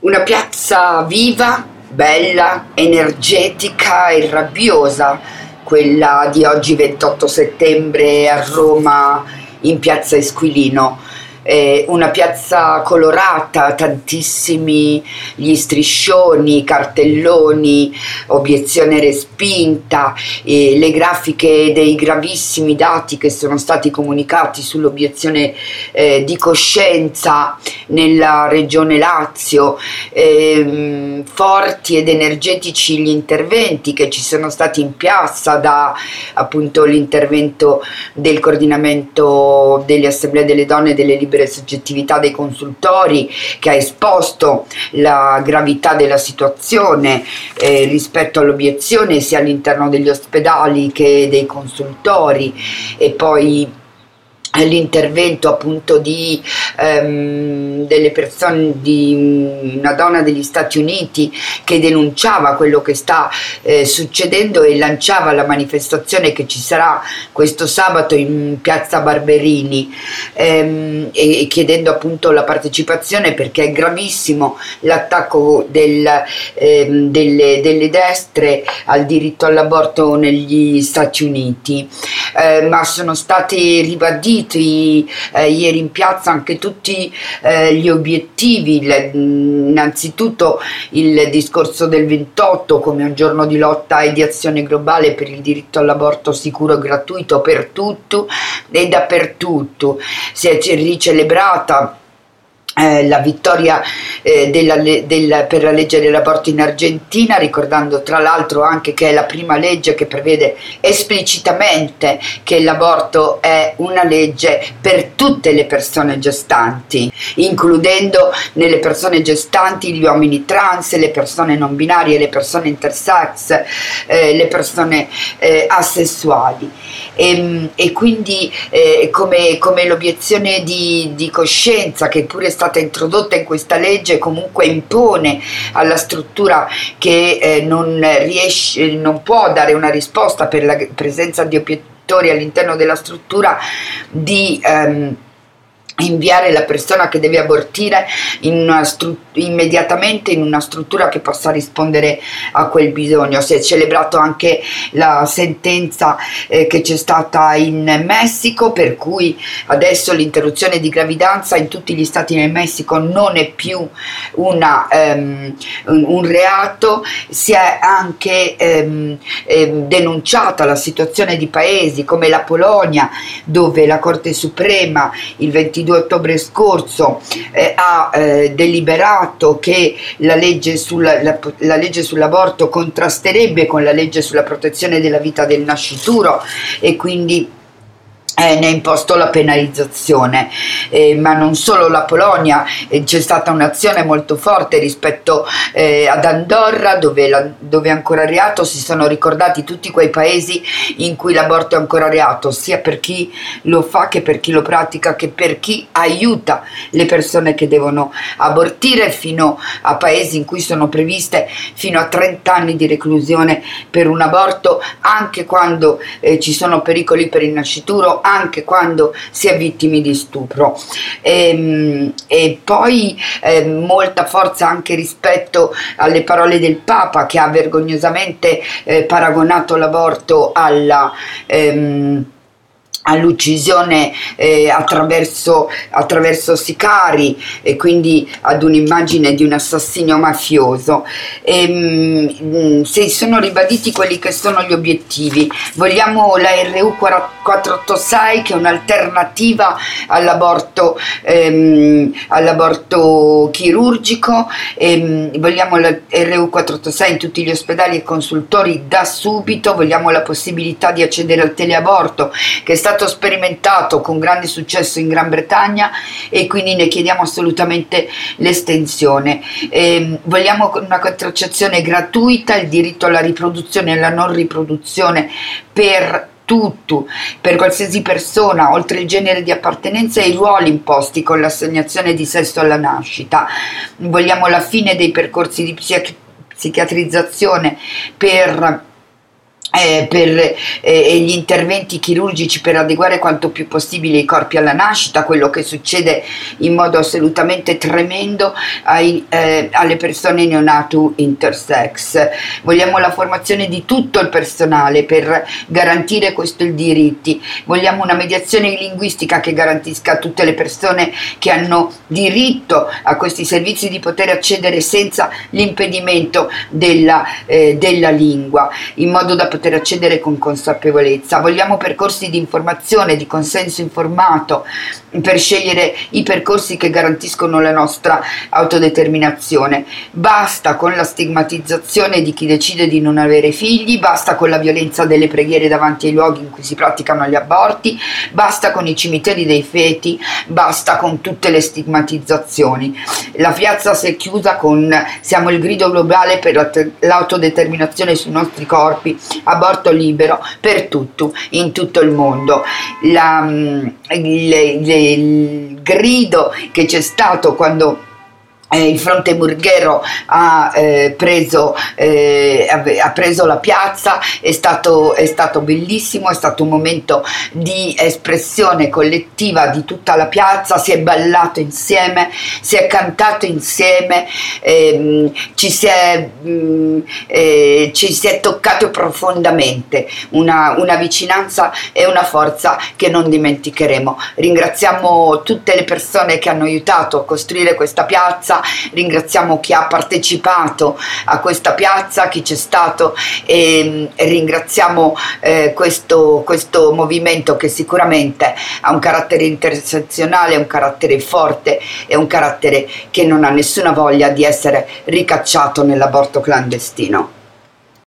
Una piazza viva, bella, energetica e rabbiosa, quella di oggi 28 settembre a Roma in piazza Esquilino. Una piazza colorata, tantissimi gli striscioni, cartelloni, obiezione respinta, le grafiche dei gravissimi dati che sono stati comunicati sull'obiezione di coscienza nella regione Lazio, forti ed energetici gli interventi che ci sono stati in piazza, da appunto l'intervento del coordinamento delle assemblee delle donne e delle libere soggettività dei consultori, che ha esposto la gravità della situazione rispetto all'obiezione sia all'interno degli ospedali che dei consultori, e poi l'intervento appunto delle persone, di una donna degli Stati Uniti che denunciava quello che sta succedendo e lanciava la manifestazione che ci sarà questo sabato in piazza Barberini, e chiedendo appunto la partecipazione, perché è gravissimo l'attacco delle destre al diritto all'aborto negli Stati Uniti. Ma sono stati ribaditi ieri in piazza anche tutti gli obiettivi, innanzitutto il discorso del 28 come un giorno di lotta e di azione globale per il diritto all'aborto sicuro e gratuito per tutto e dappertutto. Si è ricelebrata la vittoria per la legge dell'aborto in Argentina, ricordando tra l'altro anche che è la prima legge che prevede esplicitamente che l'aborto è una legge per tutte le persone gestanti, includendo nelle persone gestanti gli uomini trans, le persone non binarie, le persone intersex, le persone asessuali, e quindi come l'obiezione di coscienza, che pure è stata introdotta in questa legge, comunque impone alla struttura che non può dare una risposta per la presenza di obiettori all'interno della struttura, di inviare la persona che deve abortire immediatamente in una struttura che possa rispondere a quel bisogno. Si è celebrato anche la sentenza che c'è stata in Messico, per cui adesso l'interruzione di gravidanza in tutti gli stati nel Messico non è più un reato. Si è anche denunciata la situazione di paesi come la Polonia, dove la Corte Suprema il 22 ottobre scorso ha deliberato che la legge sull'aborto contrasterebbe con la legge sulla protezione della vita del nascituro, e quindi ne ha imposto la penalizzazione. Ma non solo la Polonia, c'è stata un'azione molto forte rispetto ad Andorra, dove è ancora reato. Si sono ricordati tutti quei paesi in cui l'aborto è ancora reato, sia per chi lo fa che per chi lo pratica, che per chi aiuta le persone che devono abortire, fino a paesi in cui sono previste fino a 30 anni di reclusione per un aborto, anche quando ci sono pericoli per il nascituro, anche quando si è vittimi di stupro. E poi molta forza anche rispetto alle parole del Papa, che ha vergognosamente paragonato l'aborto all'uccisione attraverso sicari, e quindi ad un'immagine di un assassinio mafioso. Si sono ribaditi quelli che sono gli obiettivi. Vogliamo la RU 486, che è un'alternativa all'aborto chirurgico, vogliamo la RU 486 in tutti gli ospedali e consultori da subito. Vogliamo la possibilità di accedere al teleaborto, che è stato sperimentato con grande successo in Gran Bretagna, e quindi ne chiediamo assolutamente l'estensione. Vogliamo una contraccezione gratuita, il diritto alla riproduzione e alla non riproduzione per qualsiasi persona, oltre il genere di appartenenza e i ruoli imposti con l'assegnazione di sesso alla nascita. Vogliamo la fine dei percorsi di psichiatrizzazione per gli interventi chirurgici per adeguare quanto più possibile i corpi alla nascita, quello che succede in modo assolutamente tremendo alle persone neonato intersex. Vogliamo la formazione di tutto il personale per garantire questi diritti. Vogliamo una mediazione linguistica che garantisca a tutte le persone che hanno diritto a questi servizi di poter accedere senza l'impedimento della lingua, in modo da poter accedere con consapevolezza. Vogliamo percorsi di informazione, di consenso informato per scegliere i percorsi che garantiscono la nostra autodeterminazione. Basta con la stigmatizzazione di chi decide di non avere figli, basta con la violenza delle preghiere davanti ai luoghi in cui si praticano gli aborti, basta con i cimiteri dei feti, basta con tutte le stigmatizzazioni. La piazza si è chiusa con "siamo il grido globale per l'autodeterminazione sui nostri corpi, aborto libero per tutto, in tutto il mondo". Il grido che c'è stato quando il fronte Murghero ha preso la piazza è stato bellissimo, è stato un momento di espressione collettiva di tutta la piazza, si è ballato insieme, si è cantato insieme, ci si è toccato profondamente, una vicinanza e una forza che non dimenticheremo. Ringraziamo tutte le persone che hanno aiutato a costruire questa piazza, ringraziamo chi ha partecipato a questa piazza, chi c'è stato, e ringraziamo questo movimento che sicuramente ha un carattere intersezionale, un carattere forte e un carattere che non ha nessuna voglia di essere ricacciato nell'aborto clandestino.